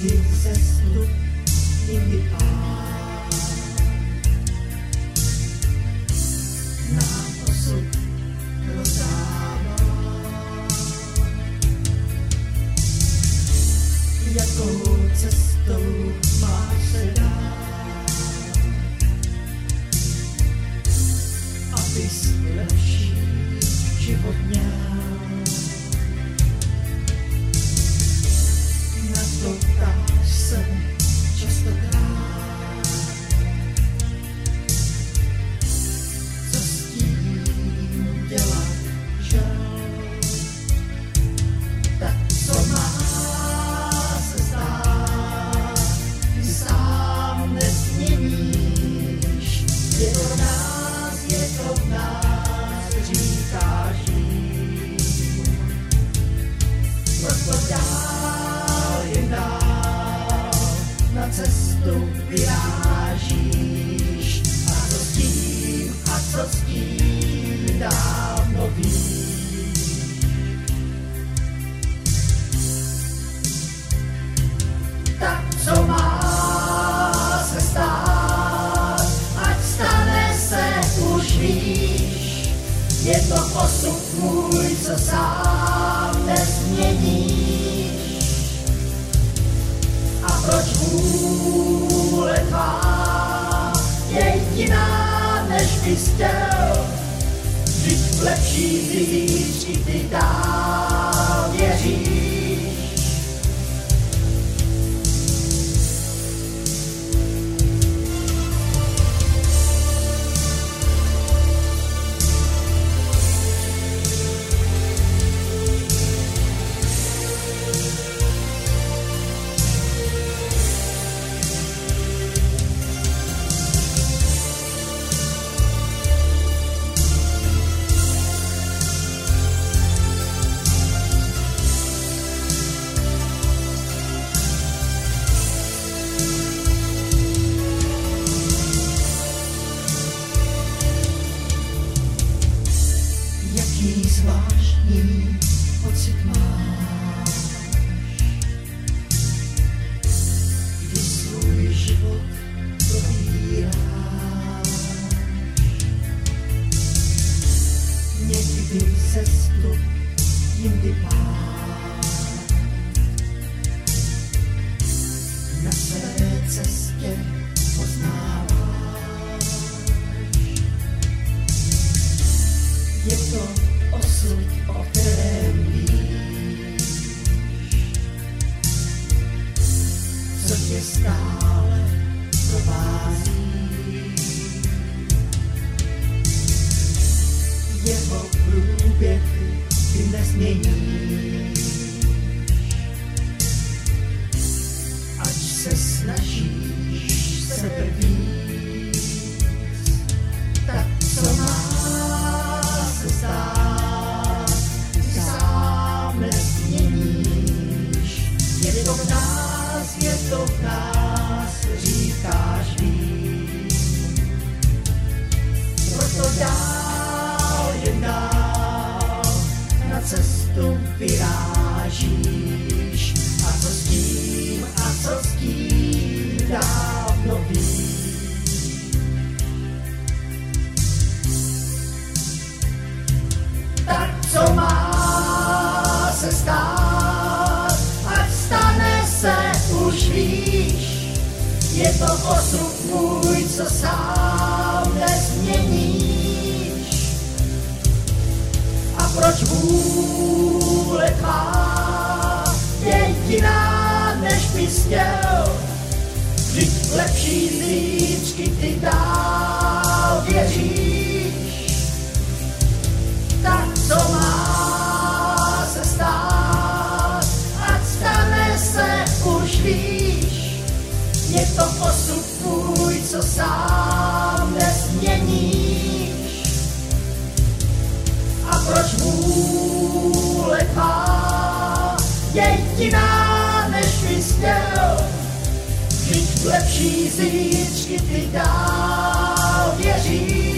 někdy cestu, jindy pád. Nám osud rozdává, jakou cestou máš se dát, abys lepší život měl. Na to ptáš se častokrát, co s tím dělat, žel. Tak co má se stát, ty sám nezměníš. Je to v nás, říkáš jim. Proto dál jen dál na cestu vyrážíš. A co s tím dávno víš. Tak co má se stát, ať stane se, už víš. Je to osud můj, co sám nezměníš. A proč vůle tvá je jiná, než bys chtěl? Vždyť v lepší zítřky ty dál věříš. Jaký zvláštní pocit máš, kdy svůj život probíráš. Někdy cestu, jindy pád. Na své cestě poznáváš. Je to osud, o kterém víš, co tě stále provází. Jeho průběh ty nezměníš, ať se snažíš sebe víc. Tak co má se stát, ty sám nezměníš. Je to v nás, říkáš víc. Proto dál jen dál na cestu vyrážíš. A co s tím dávno víš. Tak co má se stát, ať stane se, už víš. Je to osud můj, co sám nezměníš. A proč vůle tvá je jiná, než bys chtěl? Vždyť v lepší zítřky ty dál věříš. Tak co má se stát, ať stane se, už víš. Je to osud tvůj, co sám nezměníš. A proč vůle tvá je jiná, než bys chtěl? Vždyť v lepší zítřky ty dál věříš.